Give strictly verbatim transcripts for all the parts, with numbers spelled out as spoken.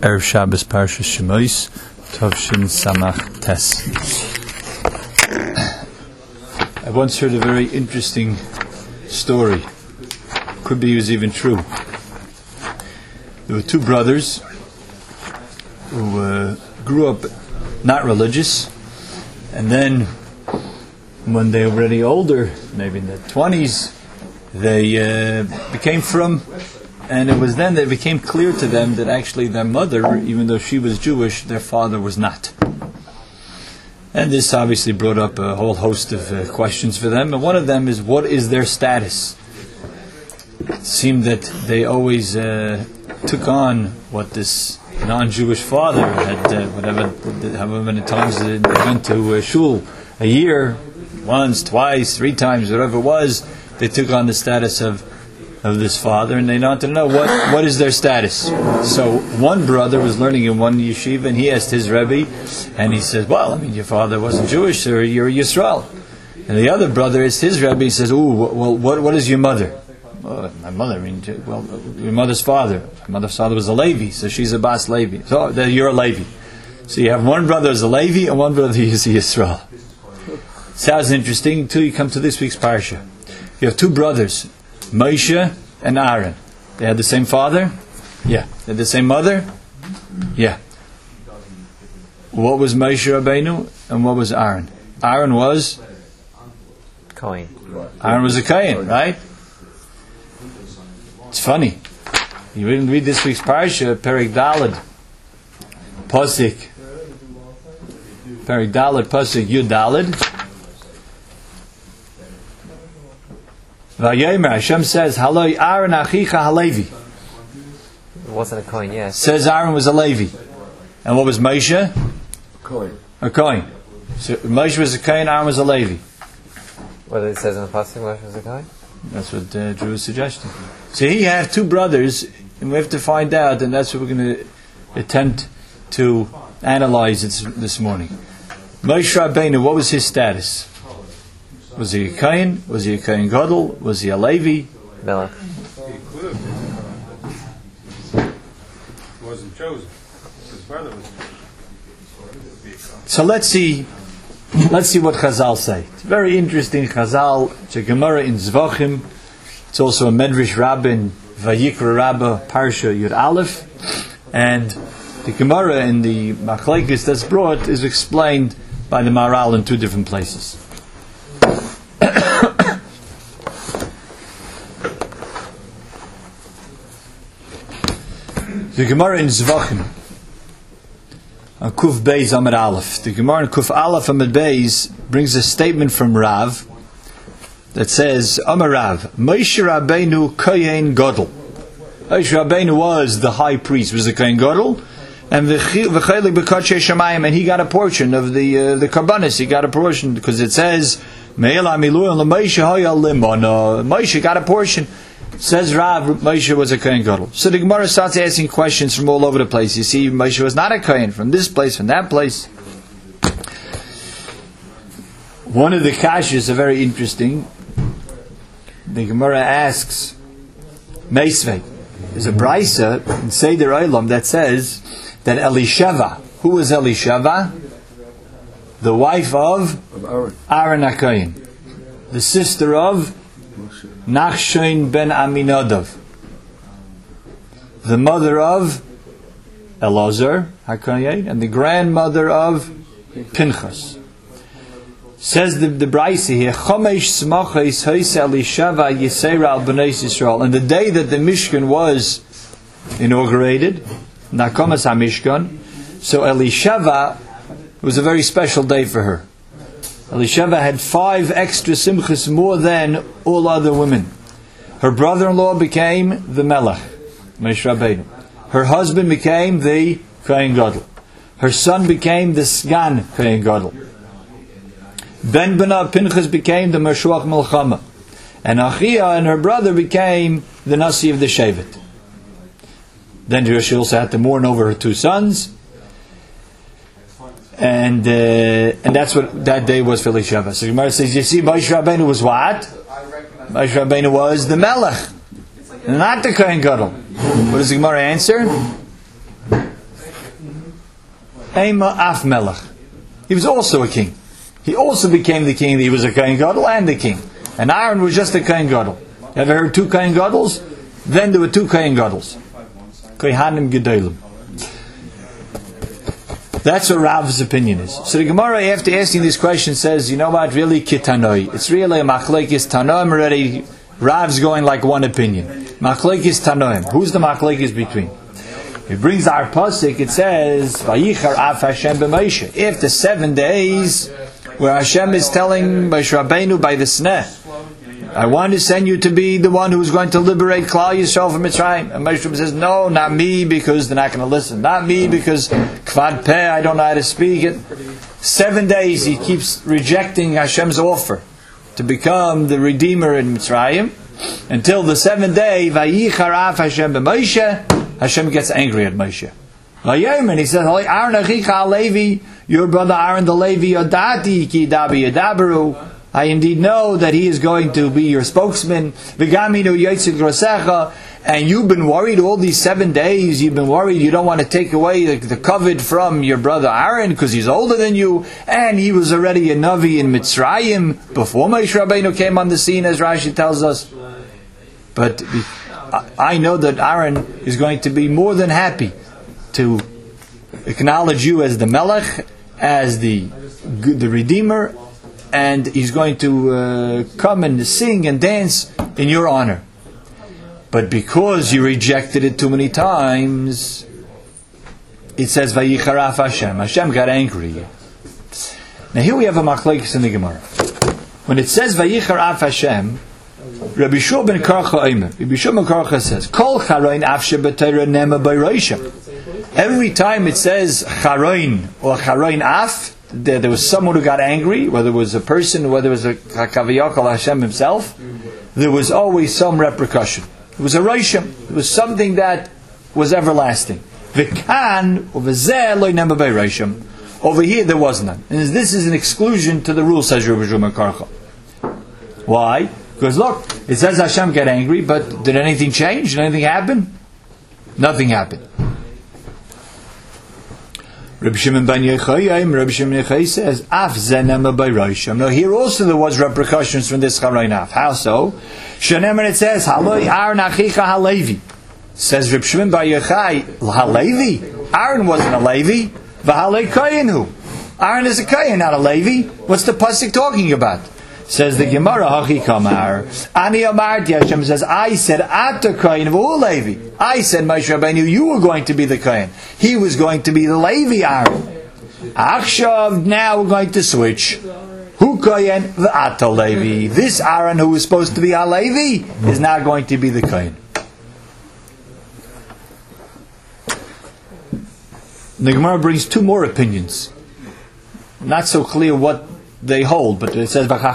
Erev Shabbos Parshas Shemos, Tovshin Samach Tes. I once heard a very interesting story. Could be it was even true. There were two brothers who uh, grew up not religious, and then when they were already older, maybe in their twenties, they uh, became from. And it was then that it became clear to them that actually their mother, even though she was Jewish, their father was not. And this obviously brought up a whole host of uh, questions for them. And one of them is, what is their status? It seemed that they always uh, took on what this non-Jewish father had, uh, whatever, however many times they went to uh, shul a year, once, twice, three times, whatever it was, they took on the status of of this father, and they wanted to know what, what is their status. So one brother was learning in one yeshiva, and he asked his Rebbe, and he says, well, I mean, your father wasn't Jewish, so you're a Yisrael. And the other brother is his Rebbe, he says, ooh, well, what, what is your mother? Well, my mother, I mean, well, your mother's father. My mother's father was a Levi, so she's a Bas Levi. So you're a Levi. So you have one brother who's a Levi, and one brother who's a Yisrael. Sounds interesting until you come to this week's parsha. You have two brothers, Moshe and Aaron. They had the same father? Yeah. They had the same mother? Yeah. What was Moshe Rabbeinu and what was Aaron? Aaron was? Kohen. Aaron was a Kohen, right? It's funny. You didn't read this week's parsha, Perek Daled, Pasuk, Perek Daled, Pasuk Yud Daled. Hashem says, Haloi Aaron Achicha Halevi. It wasn't a coin, yes. Says Aaron was a Levi. And what was Moshe? Coin. A coin. So Moshe was a coin, Aaron was a Levi. Whether it says in the Pasuk Moshe was a coin? That's what uh, Drew was suggesting. So here you have two brothers, and we have to find out, and that's what we're going to attempt to analyze this, this morning. Moshe Rabbeinu, what was his status? Was he a Kohen? Was he a Kohen Gadol? Was he a Levi? Melech. He wasn't chosen. His brother was chosen. So let's see. Let's see what Chazal say. It's very interesting. Chazal. It's a Gemara in Zvachim. It's also a Medrash Rabbah in Vayikra Rabbah Parsha Yud Aleph, and the Gemara in the Machlekes that's brought is explained by the Maharal in two different places. The Gemara in Zvachim on Kuf Beis Amud Aleph. The Gemara in Kuf Aleph Amud Beis brings a statement from Rav that says, Amar Rav, Moshe Rabbeinu Kohen Gadol. Moshe Rabbeinu was the high priest, was the Kohen Gadol, and v'chelik b'kadshei shamayim, and he got a portion of the uh, the karbanis. He got a portion because it says, Me'ela miluim l'Moshe haya limona. Moshe got a portion. Says Rav, Moshe was a Kohen Gadol. So the Gemara starts asking questions from all over the place. You see, Moshe was not a Kohen, from this place, from that place. One of the kashas are very interesting. The Gemara asks, Meisvei, there's a brisa in Seder Olam that says that Elisheva, who was Elisheva? The wife of, of Aaron. Aaron HaKohen, the sister of Nachshon ben Aminadav, the mother of Elazar HaKohen, and the grandmother of Pinchas. Says the, the Brisa here, Chomesh Smachos Hois Elisheva Yisera al Bnei Yisrael. And the day that the Mishkan was inaugurated, Nakomas HaMishkan, so Elisheva was a very special day for her. Elisheva had five extra simchas more than all other women. Her brother-in-law became the Melech, Moshe Rabbeinu. Her husband became the Kohen Gadol. Her son became the Sgan Kohen Gadol. Ben Bena Pinchas became the Meshuach Melchama. And Achia and her brother became the Nasi of the Shevet. Then she also had to mourn over her two sons. And uh, and that's what that day was for Elisheva. So Gemara says, you see, Moshe Rabbeinu was what? Moshe Rabbeinu was the Melech, not the Kohen Gadol. What does the Gemara answer? Ema Af Melech. He was also a king. He also became the king. He was a Kohen Gadol and the king. And Aaron was just a Kohen Gadol. You ever heard two Kohen Gadol? Then there were two Kohen Gadol. Kohanim Gedolim. That's what Rav's opinion is. So the Gemara, after asking this question, says, you know what, really, Kitanoi. It's really a Machlekes Tanoim already. Rav's going like one opinion. Machlekes Tanoim. Who's the Machlekes between? It brings our pasuk, it says, Vayichar Af Hashem b'Moshe. After seven days, where Hashem is telling Moshe Rabbeinu by the Sneh, I want to send you to be the one who's going to liberate Klal Yisrael from Mitzrayim. And Moshe Rabbeinu says, no, not me, because they're not going to listen. Not me, because Kvad Peh, I don't know how to speak it. Seven days he keeps rejecting Hashem's offer to become the Redeemer in Mitzrayim, until the seventh day, Vayichar Af Hashem b'Moshe, Hashem gets angry at Moshe. And he says, Aaron Achicha HaLevi, your brother Aaron the Levi, Yodati ki dabi yadaberu. I indeed know that he is going to be your spokesman. V'gaminu yotzid grosecha. And you've been worried all these seven days. You've been worried you don't want to take away the, the covet from your brother Aaron because he's older than you. And he was already a Navi in Mitzrayim before Moshe Rabbeinu came on the scene, as Rashi tells us. But I know that Aaron is going to be more than happy to acknowledge you as the Melech, as the the Redeemer, and he's going to uh, come and sing and dance in your honor. But because you rejected it too many times, it says Vayichar Af Hashem. Hashem got angry. Now here we have a machlekes in the Gemara. When it says Vayichar Af Hashem, Rabbi Shua ben Karcha Eimer. Rabbi Shua ben Karcha says, Kol charoin af shebetayra nema b'roisha. Every time it says charoin or charoin af, there, there was someone who got angry, whether it was a person, whether it was a Kaviyakal Hashem himself, there was always some repercussion. It was a roishim. It was something that was everlasting. V'kan u'v'zeh lo nema b'roishim. Over here there was none. And this is an exclusion to the rule, says Rabbi Shua ben Karcha. Why? Because look, it says Hashem got angry, but did anything change? Did anything happen? Nothing happened. Rabbi Shimon ben Yochai, Rabbi Shimon Yochai says, Af zenema b'roisham. Now here also there was repercussions from this charoin af. How so? Shenemer it says, Haloi Aaron achicha halevi. Says Rabbi Shimon ben Yochai, halevi? Aaron wasn't a Levi. V'halei koyenu. Aaron is a kohen, not a Levi. What's the pasuk talking about? Says the Gemara, Hachi Kamar. Ani Amarti, Hashem says, I said, Ata Kohen v'hu Levi. I said, Moshe Rabbeinu, you were going to be the Kohen. He was going to be the Levi Aaron. Achshav, now we're going to switch. Hu Kohen v'Ata Levi. This Aaron who was supposed to be a Levi is now going to be the Kohen. The Gemara brings two more opinions. Not so clear what they hold, but it says seems like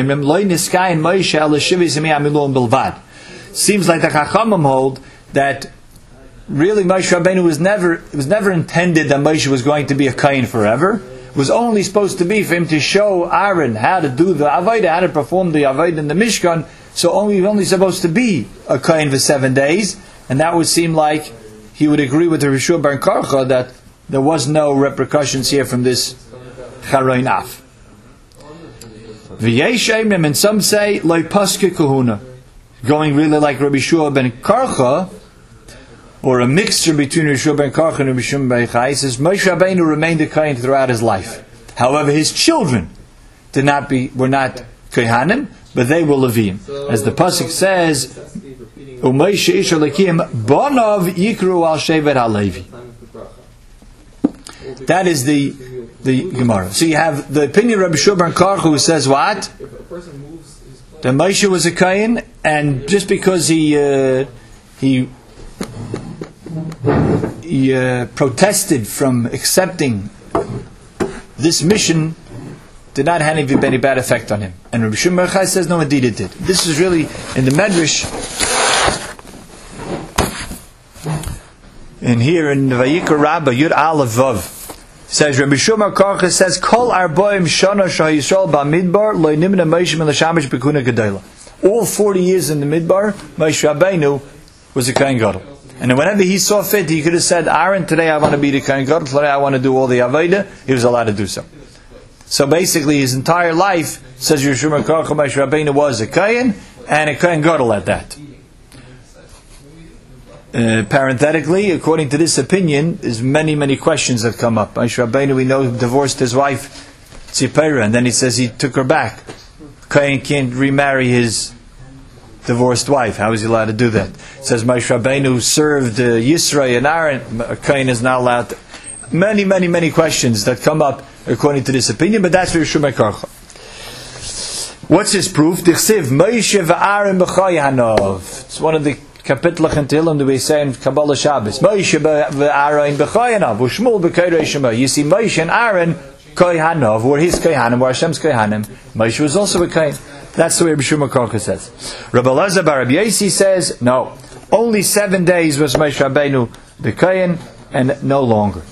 the Chachamim hold that really Moshe Rabbeinu was never it was never intended that Moshe was going to be a Kohen forever. It was only supposed to be for him to show Aaron how to do the Avodah, how to perform the Avodah in the Mishkan. So only only supposed to be a Kohen for seven days, and that would seem like he would agree with the Rabbi Shua ben Karcha that there was no repercussions here from this Charoin Af. V'yesheimim, and some say loy paske kahuna, going really like Rabbi Shua ben Karcha, or a mixture between Rabbi Shua ben Karcha and Rabbi Shimon ben Yochai. Says Moshe Rabbeinu remained a kohen throughout his life. However, his children did not be were not kohanim, but they were Leviim, as the pasuk says, U'Moshe ish Elokim bonav yikru al shevet halevi. That is the the Gemara. So you have the opinion of Rabbi Shua ben Karcha who says what? That Moshe was a Kohen, and just because he uh, he he uh, protested from accepting this mission, did not have any, any bad effect on him. And Rabbi Shimon ben Yochai says no, indeed it did. This is really in the Medrash. And here in Vayikra Rabbah Yud Aleph Vav says Rabbi Shua ben Karcha says Kol Arboim Shana Shayisrael Bamidbar Lo Nimna Moshe Melashamish Bekuna Gedela. All forty years in the Midbar, Moshe Rabbeinu was a Kohen Gadol, And then whenever he saw fit, he could have said, Aaron, today I want to be the Kohen Gadol, today I want to do all the Avodah. He was allowed to do so. So basically, his entire life, says Yeshua ben Korach, Moshe Rabbeinu was a Kohen, and a Kohen Gadol at that. Uh, parenthetically, according to this opinion, there's many, many questions that come up. Moshe Rabbeinu, we know, divorced his wife, Tzipora, and then he says he took her back. Kohen can't remarry his divorced wife. How is he allowed to do that? It says Moshe Rabbeinu served uh, Yisro and Aaron. A Kohen is not allowed to. Many, many, many questions that come up according to this opinion, but that's for Yeshua ben Korach. What's his proof? Dichsiv Moshe v'Aaron b'Choy Hanov. It's one of the Kapitlach in Tehillim that we say in Kabbalah Shabbos. Moshe v'Aaron b'Choy Hanov. U'Shmuel b'Koyrei Shema. You see, Moshe and Aaron Koy Hanov, were his Kohanim, were Hashem's Kohanim. Moshe was also a Kohen. That's the way Yeshua ben Korach says. Rabbi Elazar bar Rabbi Yosi says, no, only seven days was Moshe Rabbeinu the Kohen, and no longer.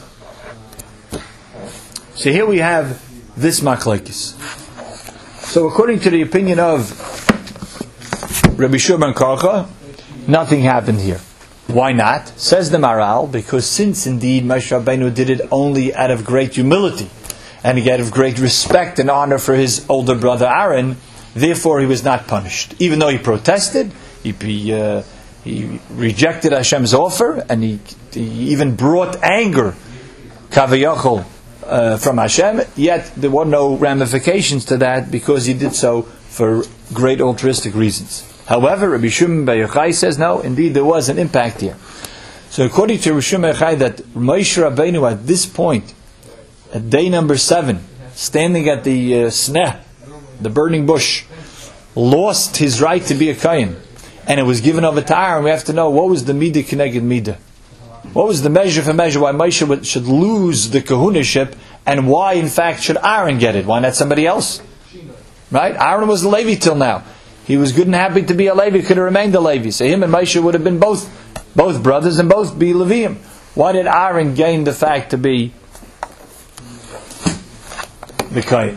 So here we have this machlokes. So according to the opinion of Rabbi Yeshua ben Korach, nothing happened here. Why not? Says the Maral, because since indeed Moshe Rabbeinu did it only out of great humility and out of great respect and honor for his older brother Aaron, therefore he was not punished. Even though he protested, he, he, uh, he rejected Hashem's offer, and he, he even brought anger, kavayachol, uh, from Hashem, yet there were no ramifications to that because he did so for great altruistic reasons. However, Rabbi Shimon bar Yochai says, no, indeed there was an impact here. So according to Rabbi Shimon bar Yochai, that Moshe Rabbeinu at this point, at day number seven, standing at the uh, sneh, the burning bush, lost his right to be a Kohen, and it was given over to Aaron. We have to know, what was the midah keneged midah? What was the measure for measure why Moshe should lose the kahunaship, and why in fact should Aaron get it? Why not somebody else? Right? Aaron was a Levi till now. He was good and happy to be a Levi, could have remained a Levi. So him and Moshe would have been both both brothers and both be Leviim. Why did Aaron gain the fact to be the Kohen?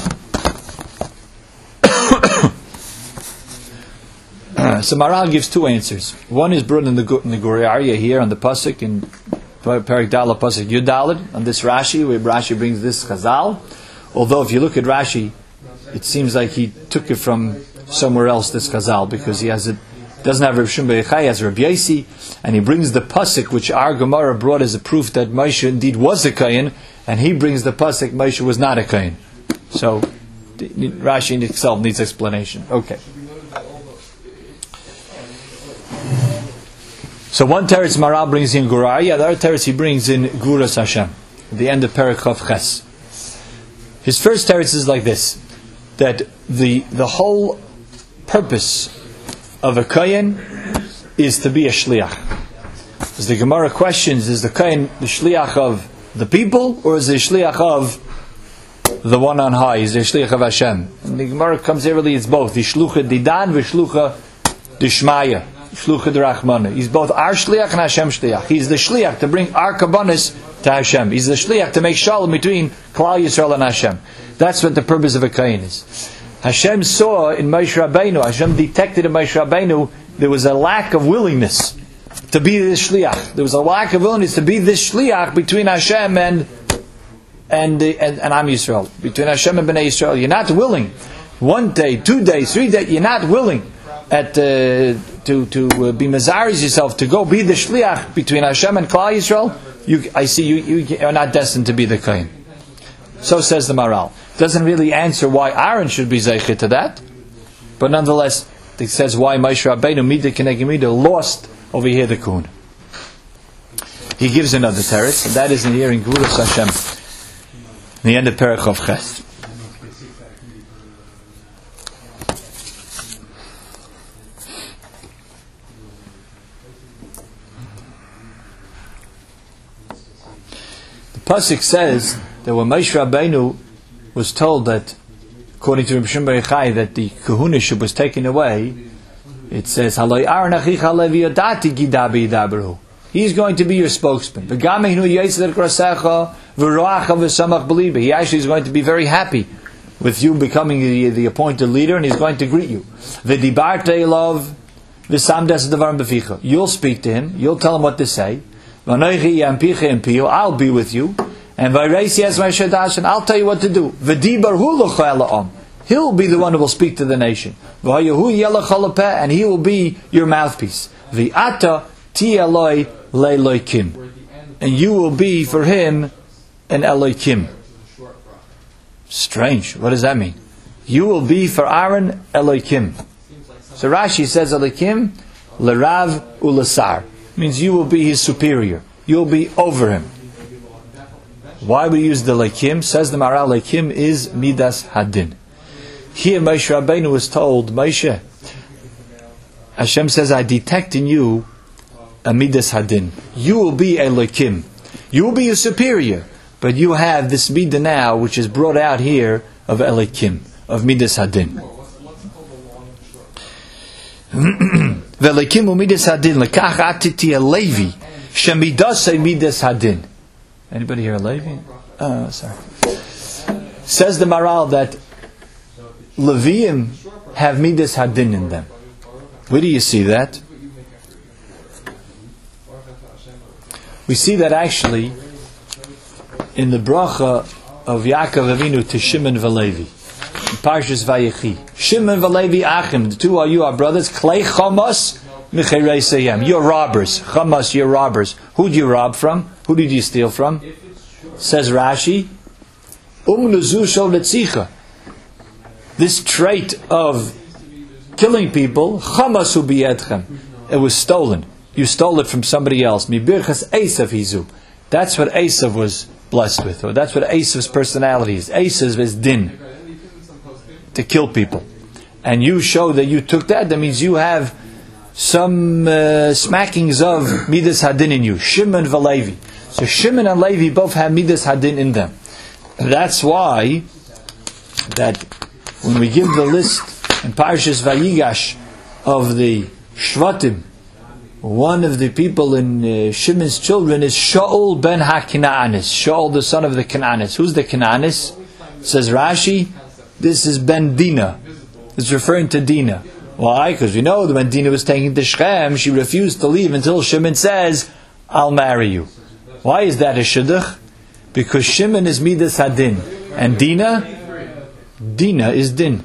So Maral gives two answers. One is brought in the in the Gur Aryeh here on the pasuk in Perek Daled pasuk Yud Daled on this Rashi, where Rashi brings this Chazal. Although if you look at Rashi, it seems like he took it from somewhere else, this Chazal, because he has it doesn't have Rabbi Shimon bar Yochai, he has Rabbi Yosi, and he brings the pasuk which our Gemara brought as a proof that Moshe indeed was a Kohen, and he brings the pasuk Moshe was not a Kohen. So Rashi in itself needs explanation. Okay. So one teretz Maral brings in Gur Aryeh, the other teretz he brings in Guras Hashem, at the end of Perek Chav Ches. His first teretz is like this, that the the whole purpose of a Kohen is to be a Shliach. As the Gemara questions, is the Kohen the Shliach of the people, or is the Shliach of the one on high? Is the Shliach of Hashem? And the Gemara comes here, really, it's both. The Shlucha Didan, the Shlucha Dishmaya. Shlucha D'Rachmana. He's both our Shliach and Hashem Shliach. He's the Shliach to bring our Kabbanis to Hashem. He's the Shliach to make shalom between Klal Yisrael and Hashem. That's what the purpose of a Kohen is. Hashem saw in Moshe Rabbeinu, Hashem detected in Moshe Rabbeinu, there was a lack of willingness to be this Shliach. There was a lack of willingness to be this Shliach between Hashem and and and, and Am Yisrael. Between Hashem and Bnei Yisrael. You're not willing. One day, two days, three days, you're not willing at uh, to to uh, be Mazaris yourself, to go be the Shliach between Hashem and Klal Yisrael. You, I see you, you are not destined to be the Kohen. So says the Maral. Doesn't really answer why Aaron should be Zeicher to that, but nonetheless it says why Moshe Rabbeinu Midah Keneged Midah lost over here the Kohen. He gives another teretz, and that is in here in Guras Hashem, the end of Perek Chav Ches. Pasuk says that when Moshe Rabbeinu was told that, according to Rabbi Shimon bar Yochai, that the kahunaship was taken away, it says, "Haloi Aaron achicha levi yodati gidabi yidaberu." He's going to be your spokesman. He actually is going to be very happy with you becoming the, the appointed leader, and he's going to greet you. V'dibarte love You'll speak to him. You'll tell him what to say. I'll be with you. And and I'll tell you what to do. He'll be the one who will speak to the nation. And he will be your mouthpiece. And you will be for him an Elohim. Strange. What does that mean? You will be for Aaron Elohim. So Rashi says Elohim Lerav Ulasar. Means you will be his superior. You'll be over him. Why we use the Elohim? Says the Maral, Elohim is Midas Hadin. Here Moshe Rabbeinu was told, Moshe, Hashem says, I detect in you a Midas Hadin. You will be Elohim. You will be a superior. But you have this Midah now, which is brought out here of Elohim, of Midas Hadin. Ve'Elohim u Midas Hadin, lekach atiti a Levi, shemidasei Midas Hadin. Anybody here a Levi? Oh, sorry. Says the Maral that Leviim have Midas Hadin in them. Where do you see that? We see that actually in the bracha of Yaakov Avinu to Shimon Velevi, in Parshas Vayechi. Shimon Velevi Achim, the two are you are brothers. Klei Chamas Micherei Seyem. You're robbers. Chamas, you're robbers. Who did you rob from? Who did you steal from? Says Rashi, Um Nuzu Shol Letzicha. This trait of killing people, Chamas Hu Biyedchem, it was stolen. You stole it from somebody else. Mibirchas Esav Hizu. That's what Esav was blessed with, or that's what Esav's personality is. Esav is din, to kill people. And you show that you took that, that means you have some uh, smackings of Midas Hadin in you. Shimon and Levi. So Shimon and Levi both have Midas Hadin in them. That's why that when we give the list in Parshas Vayigash of the Shvatim, one of the people in uh, Shimon's children is Shaul ben HaKinaanis. Shaul, the son of the Kanaanis. Who's the Kanaanis? Says Rashi, this is Ben Dina. It's referring to Dina. Why? Because we know that when Dina was taken to Shechem, she refused to leave until Shimon says, I'll marry you. Why is that a shidduch? Because Shimon is Midas Hadin. And Dina? Dina is Din.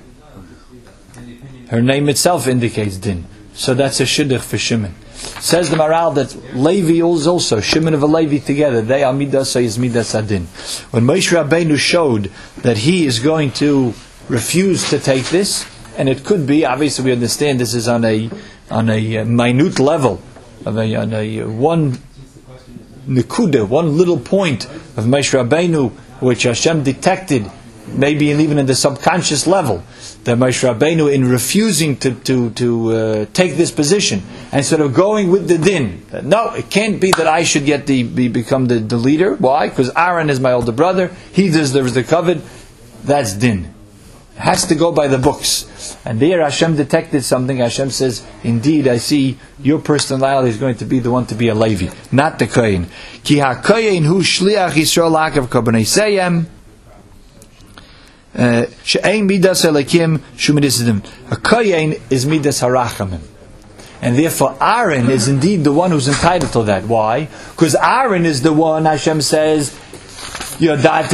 Her name itself indicates Din. So that's a shidduch for Shimon. Says the Maral that Levi is also, Shimon and Levi together, they are Midas is Midas Hadin. When Moshe Rabbeinu showed that he is going to refuse to take this, and it could be, obviously we understand this is on a on a minute level, of a, on a one nekuda, one little point of Moshe Rabbeinu, which Hashem detected, maybe even in the subconscious level, that Moshe Rabbeinu, in refusing to to to uh, take this position, and sort of going with the din, that no, it can't be that I should get the be, become the, the leader. Why? Because Aaron is my older brother. He deserves the covet. That's din. It has to go by the books. And there Hashem detected something. Hashem says, indeed, I see your personality is going to be the one to be a Levi, not the Kohen. Ki ha-Kohen hu shliach Yisrael la'akav kabonei seyem. She'ein midas Elokim shu midas Hadin. A Kohen is midas harachamim. And therefore Aaron is indeed the one who's entitled to that. Why? Because Aaron is the one, Hashem says, I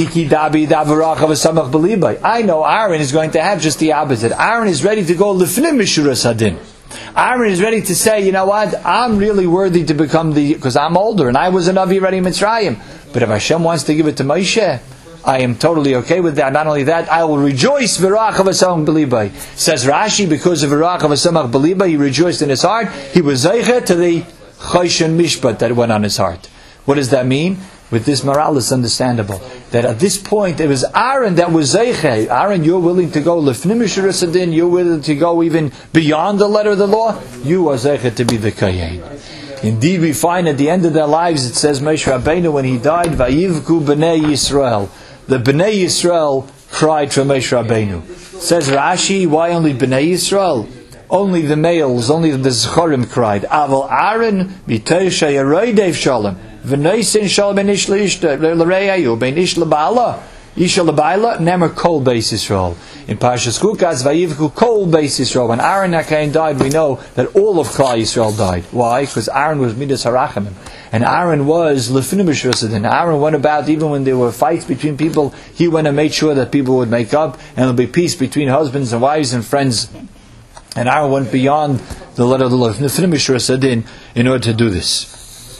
know Aaron is going to have just the opposite. Aaron is ready to go lifnim mishuras hadin. Aaron is ready to say, you know what, I'm really worthy to become the, because I'm older and I was a Navi ready Mitzrayim. But if Hashem wants to give it to Moshe, I am totally okay with that. Not only that, I will rejoice v'rach avasamach b'libay. Says Rashi, because of v'rach avasamach b'libay, he rejoiced in his heart. He was zeicha to the choshen mishpat that went on his heart. What does that mean? With this moral, it's understandable that at this point it was Aaron that was zeicha. Aaron, you're willing to go lefnim mishuras hadin. You're willing to go even beyond the letter of the law. You are zeicha to be the kohen. Indeed, we find at the end of their lives, it says Moshe Rabbeinu, when he died, vayivku b'nei Yisrael. The b'nei Yisrael cried for Moshe Rabbeinu. Says Rashi, why only b'nei Yisrael? Only the males, only the Zechorim cried. Aval Aaron b'tei sheyaroidev shalom. V'neisin shalom ben ish l'ishta l'reyayu ben ish l'ba'ala. Isha Labaila, Nemer Kol Beis Yisrael. In Parshas Chukas, Vayivku Kol Beis Yisrael. When Aaron HaKohen died, we know that all of Klal Yisrael died. Why? Because Aaron was Midas HaRachamim. And Aaron was Lefinim B'Shrosadin. Aaron went about, even when there were fights between people, he went and made sure that people would make up, and there would be peace between husbands and wives and friends. And Aaron went beyond the letter of the law, Lefinim B'Shrosadin, in order to do this.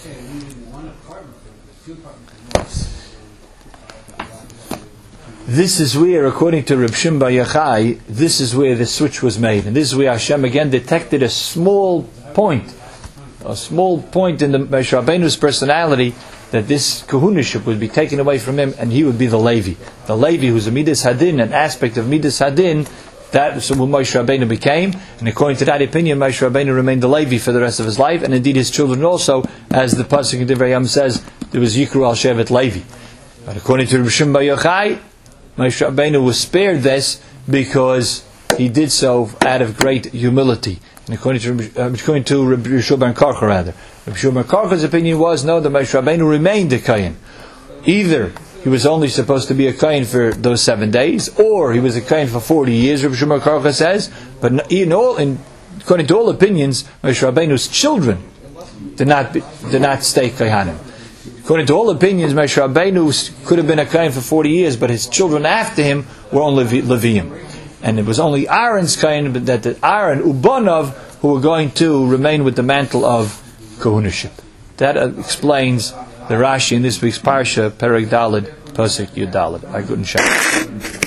This is where, according to Reb Shimon Bar Yochai, this is where the switch was made. And this is where Hashem again detected a small point, a small point in the Moshe Rabbeinu's personality, that this kahunaship would be taken away from him and he would be the Levi. The Levi, who's a Midas Hadin, an aspect of Midas Hadin, that's what Moshe Rabbeinu became. And according to that opinion, Moshe Rabbeinu remained the Levi for the rest of his life, and indeed his children also, as the Pasuk in Divrei Yam says, there was Yikru al Shevet Levi. But according to Reb Shimon Bar Yochai, Moshe Rabbeinu was spared this because he did so out of great humility. And according to, uh, according to Rabbi Yeshua ben Karcha, rather, Rabbi Yeshua ben Karcha's opinion was no, that Moshe Rabbeinu remained a Kohen. Either he was only supposed to be a Kohen for those seven days, or he was a Kohen for forty years. Rabbi Yeshua ben Karcha says, but in all, in, according to all opinions, Moshe Rabbeinu's children did not be, did not stay Kohanim. According to all opinions, Moshe Rabbeinu could have been a Kohen for forty years, but his children after him were only Leviim. And it was only Aaron's Kohen, but that Aaron, Ubanov, who were going to remain with the mantle of Kohunaship. That uh, explains the Rashi in this week's Parsha, Perek Daled, Pasuk Yud Daled. I couldn't show.